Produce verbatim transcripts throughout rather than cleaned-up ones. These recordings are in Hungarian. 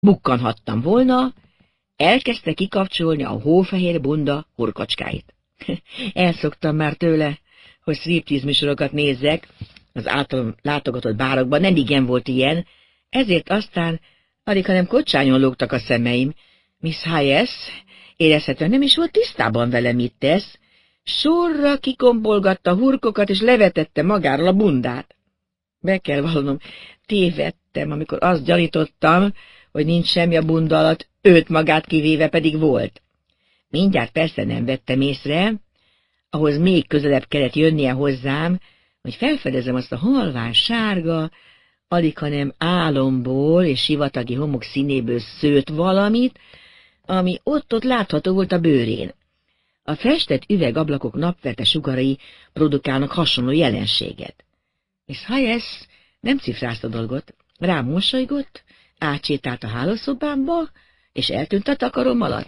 bukkanhattam volna, elkezdte kikapcsolni a hófehér bunda hurkacskáit. Elszoktam már tőle, hogy striptease műsorokat nézzek, az általam látogatott bárokban nem igen volt ilyen, ezért aztán alig, hanem kocsányon lógtak a szemeim. Miss Hayes érezhetően nem is volt tisztában vele, mit tesz, sorra kikombolgatta a hurkokat, és levetette magáról a bundát. Be kell vallanom, tévedtem, amikor azt gyanítottam, hogy nincs semmi a bunda alatt, őt magát kivéve pedig volt. Mindjárt persze nem vettem észre, ahhoz még közelebb kellett jönnie hozzám, hogy felfedezem azt a halvány sárga, alig, hanem álomból és sivatagi homok színéből szőtt valamit, ami ott-ott látható volt a bőrén. A festett üvegablakok napverte sugarai produkálnak hasonló jelenséget. Miss Hayes nem cifrázta dolgot, rám mosolygott, átsétált a hálószobámba, és eltűnt a takarom alatt.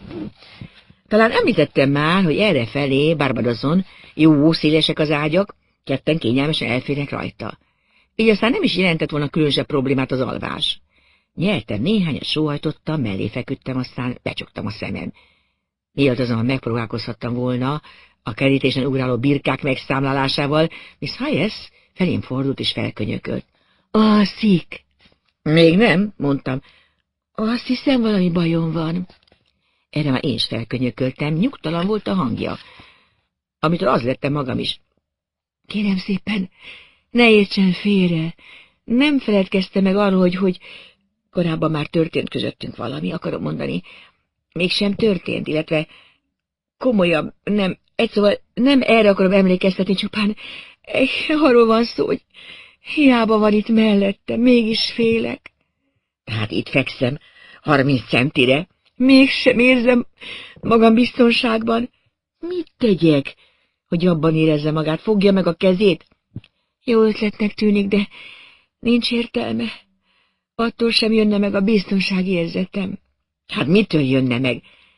Talán említettem már, hogy errefelé, Barbadoson, jó szélesek az ágyak, ketten kényelmesen elférnek rajta. Így aztán nem is jelentett volna különösebb problémát az alvás. Nyeltem néhányat, sóhajtottam, mellé feküdtem, aztán becsuktam a szemem. Mielőtt azonban megpróbálkozhattam volna a kerítésen ugráló birkák megszámlálásával, Miss Hayes felém fordult és felkönyökölt. Alszik! Még nem, mondtam. Azt hiszem, valami bajom van. Erre már én is felkönyököltem, nyugtalan volt a hangja, amitől az lettem magam is. Kérem szépen, ne értsen félre. Nem feledkeztem meg arról, hogy, hogy korábban már történt közöttünk valami, akarom mondani. Mégsem történt, illetve komolyabb, nem, egy szóval nem erre akarom emlékeztetni, csupán arról van szó, hogy hiába van itt mellettem, mégis félek. Tehát itt fekszem, harminc centire, mégsem érzem magam biztonságban. Mit tegyek, hogy abban érezze magát? Fogja meg a kezét? Jó ötletnek tűnik, de nincs értelme. Attól sem jönne meg a biztonsági érzetem. Hát mitől jönne meg?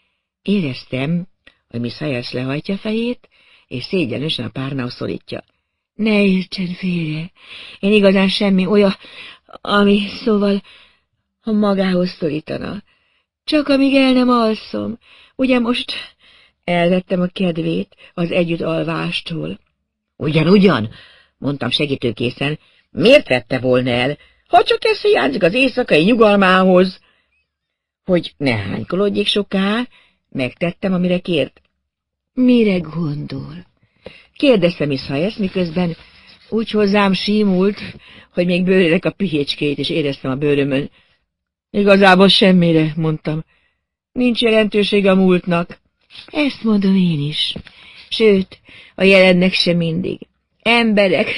Éreztem, hogy Miss Hayes lehajtja fejét, és szégyenösen a párnához szorítja. Ne értsen félre. Én igazán semmi olyan, ami szóval, ha magához szorítana. Csak amíg el nem alszom. Ugye most elvettem a kedvét az együtt alvástól. Ugyan, ugyan, mondtam segítőkészen. Miért vette volna el, ha csak ez hiányzik az éjszakai nyugalmához? Hogy ne hánykolódjék soká, megtettem, amire kért. Mire gondol? Kérdezte Miss Hayes, miközben úgy hozzám símult, hogy még bőrélek a pihécskét, és éreztem a bőrömön. Igazából semmire, mondtam. Nincs jelentősége a múltnak. Ezt mondom én is. Sőt, a jelennek sem mindig. Emberek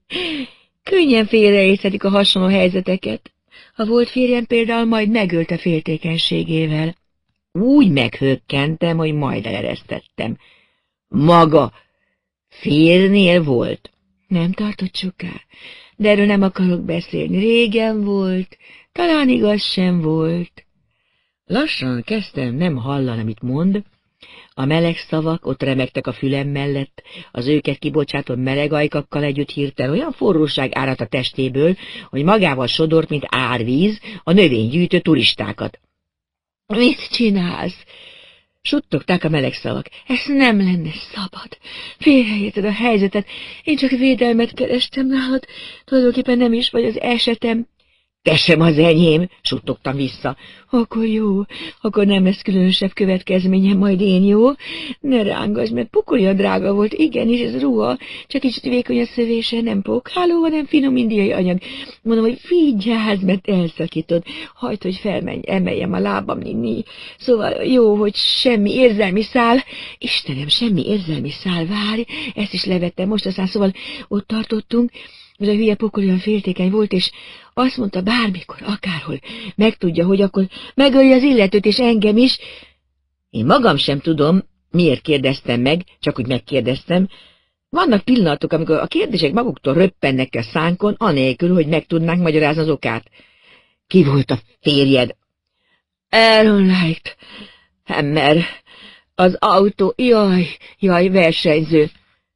könnyen félreérthetik a hasonló helyzeteket. A volt férjem például majd megölte féltékenységével. Úgy meghökkentem, hogy majd eleresztettem. Maga férnél volt? Nem tartott soká, de erről nem akarok beszélni. Régen volt, talán igaz sem volt. Lassan kezdtem nem hallani, amit mond. A meleg szavak ott remegtek a fülem mellett, az őket kibocsátó meleg ajkakkal együtt hirtelen olyan forróság áradt a testéből, hogy magával sodort, mint árvíz, a növénygyűjtő turistákat. Mit csinálsz? Suttogták a meleg szavak. Ez nem lenne szabad. Félreérted a helyzetet. Én csak védelmet kerestem nálad. Tulajdonképpen nem is vagy az esetem. Te sem az enyém, suttogtam vissza. Akkor jó, akkor nem lesz különösebb következménye, majd én, jó? Ne rángass, mert pokolja drága volt, igenis, ez ruha, csak kicsit vékony a szövése, nem pókháló, hanem finom indiai anyag. Mondom, hogy vigyázz, mert elszakítod. Hagyd, hogy felmenj, emeljem a lábam, ninni. Szóval jó, hogy semmi érzelmi szál. Istenem, semmi érzelmi szál, várj, ezt is levettem most, aztán szóval ott tartottunk, hogy a hülye pokol olyan féltékeny volt, és azt mondta bármikor, akárhol, megtudja, hogy akkor megölje az illetőt, és engem is. Én magam sem tudom, miért kérdeztem meg, csak úgy megkérdeztem. Vannak pillanatok, amikor a kérdések maguktól röppennek a szánkon, anélkül, hogy meg tudnánk magyarázni az okát. Ki volt a férjed? Aaron Light. Hammer. Az autó. Jaj, jaj, versenyző.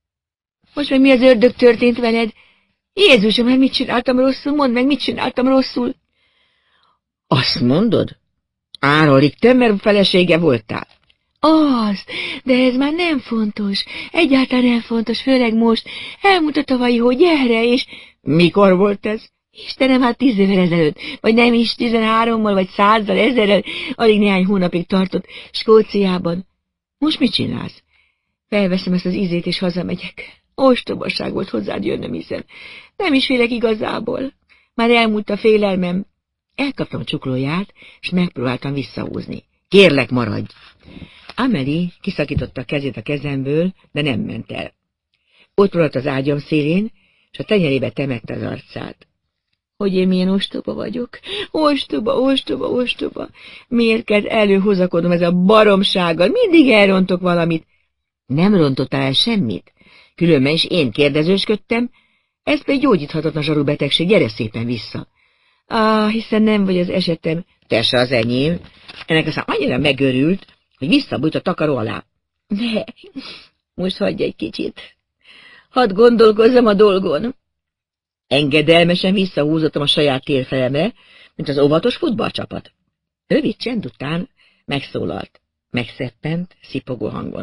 Most meg mi az ördög történt veled? Jézusom, hát mit csináltam rosszul? Mondd meg, mit csináltam rosszul? Azt mondod? Árolik, tömör felesége voltál? Az, de ez már nem fontos. Egyáltalán nem fontos, főleg most. Elmúlt a tavalyi, hogy gyere, és... Mikor volt ez? Istenem, hát tíz évvel ezelőtt, vagy nem is tizenhárommal, vagy százzal, ezerrel, alig néhány hónapig tartott, Skóciában. Most mit csinálsz? Felveszem ezt az ízét, és hazamegyek. Ostobaság volt hozzád jönnöm, hiszen nem is félek igazából. Már elmúlt a félelmem. Elkaptam a csuklóját, és megpróbáltam visszahúzni. Kérlek, maradj! Amélie kiszakította a kezét a kezemből, de nem ment el. Ott maradt az ágyam szélén, és a tenyerébe temette az arcát. Hogy én milyen ostoba vagyok. Ostoba, ostoba, ostoba. Miért kell előhozakodnom ez a baromsággal? Mindig elrontok valamit. Nem rontottál el semmit. Különben is én kérdezősködtem. Ez pedig gyógyíthatatlan zsarú betegség, gyere szépen vissza. Ah, hiszen nem vagy az esetem. Te se az enyém. Ennek aztán annyira megörült, hogy visszabújt a takaró alá. Ne, most hagyj egy kicsit. Hadd gondolkozzam a dolgon. Engedelmesen visszahúzottam a saját térfelemre, mint az óvatos futballcsapat. Rövid csend után megszólalt, megszeppent, szipogó hangon.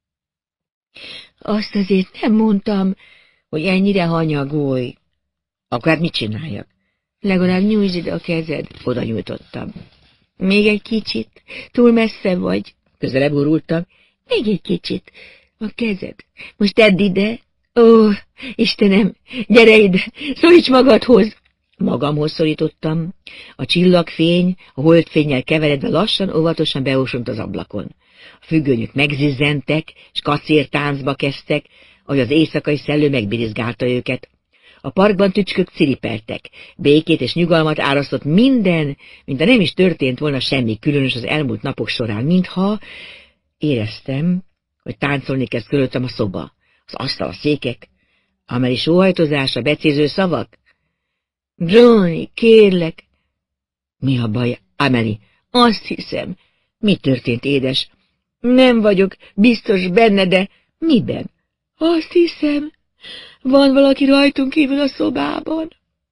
Azt azért nem mondtam, hogy ennyire hanyagolj. Akkor hát mit csináljak? Legalább nyújtsd ide a kezed. Oda nyújtottam. Még egy kicsit. Túl messze vagy. Közelebb gurultam. Még egy kicsit. A kezed. Most tedd ide. Ó, Istenem, gyere ide, szólíts magadhoz! Magamhoz szorítottam. A csillagfény, a holdfénnyel keveredve lassan, óvatosan beosont az ablakon. A függönyök megzizzentek, s kacértáncba kezdtek, ahogy az éjszakai szellő megbirizgálta őket. A parkban tücskök ciripeltek, békét és nyugalmat árasztott minden, mintha nem is történt volna semmi különös az elmúlt napok során, mintha éreztem, hogy táncolni kezd körülöttem a szoba. Az asztal, a székek, Amélie sóhajtozása, becéző szavak. Johnny, kérlek. Mi a baj, Amélie? Azt hiszem. Mi történt, édes? Nem vagyok biztos benne, de miben? Azt hiszem, van valaki rajtunk kívül a szobában.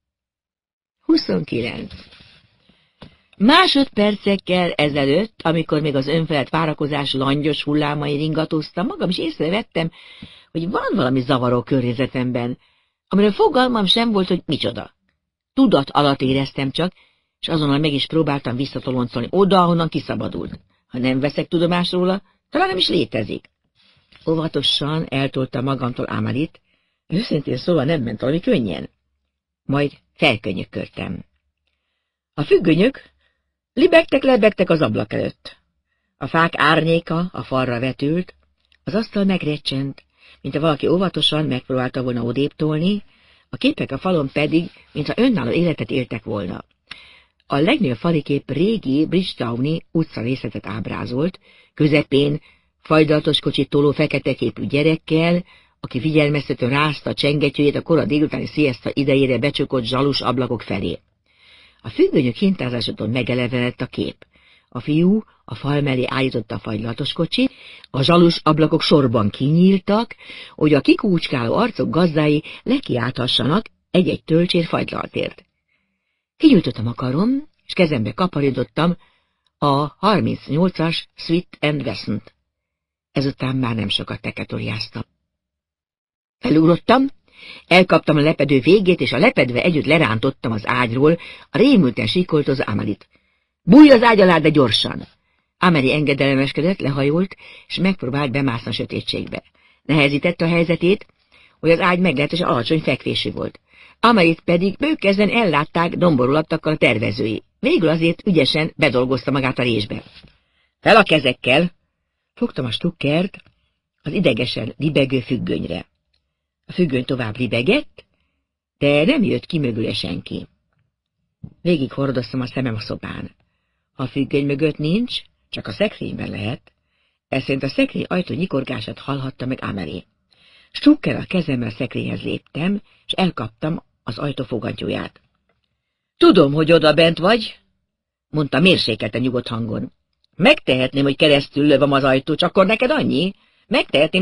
huszonkilenc. Másodpercekkel ezelőtt, amikor még az önfelett várakozás langyos hullámai ringatóztam, magam is észrevettem, hogy van valami zavaró környezetemben, amiről fogalmam sem volt, hogy micsoda. Tudat alatt éreztem csak, és azonnal meg is próbáltam visszatoloncolni oda, ahonnan kiszabadult. Ha nem veszek tudomást róla, talán nem is létezik. Óvatosan eltoltam magamtól Amélie-t, őszintén szóval nem ment valami könnyen. Majd felkönyökörtem. A függönyök libegtek-lebegtek az ablak előtt. A fák árnyéka a falra vetült, az asztal megrecsent, mintha valaki óvatosan megpróbálta volna odébb tolni, a képek a falon pedig, mintha önálló életet éltek volna. A legnagyobb falikép régi Bridgetowni utcarészletet ábrázolt, közepén fagylaltos kocsit toló fekete képű gyerekkel, aki figyelmeztetően rázta a csengetyőjét a kora délutáni sziaszta idejére becsukott zsalus ablakok felé. A függönyök hintázásától megelevenedett a kép. A fiú a fal mellé állította a fagylatos kocsit, a zsalus ablakok sorban kinyíltak, hogy a kikúcskáló arcok gazdái lekiálthassanak egy-egy tölcsér fagylaltért. Kinyújtottam a karom, és kezembe kaparítottam a harmincnyolcas Sweet and Wesson-t. Ezután már nem sokat teketoriáztam. Felugrottam, elkaptam a lepedő végét, és a lepedve együtt lerántottam az ágyról a rémülten síkoltozó Amélie-t. Bújj az ágy alá, de gyorsan! Amélie engedelmeskedett, lehajolt, és megpróbált bemászni a sötétségbe. Nehezítette a helyzetét, hogy az ágy meglehetősen alacsony fekvésű volt. Amélie-t pedig bőkezden ellátták domborulattakkal a tervezői. Végül azért ügyesen bedolgozta magát a résbe. Fel a kezekkel! Fogtam a stukkert az idegesen libegő függönyre. A függöny tovább libegett, de nem jött ki mögüle senki. Végig hordoztam a szemem a szobán. Ha a függöny mögött nincs, csak a szekrényben lehet. Ez szerint a szekrény ajtó nyikorgását hallhatta meg Amélie. Stukker a kezemmel a szekrényhez léptem, és elkaptam az ajtó fogantyúját. Tudom, hogy oda bent vagy, mondta mérsékelten nyugodt hangon. Megtehetném, hogy keresztül lövöm az ajtót, csak akkor neked annyi? Megtehetném,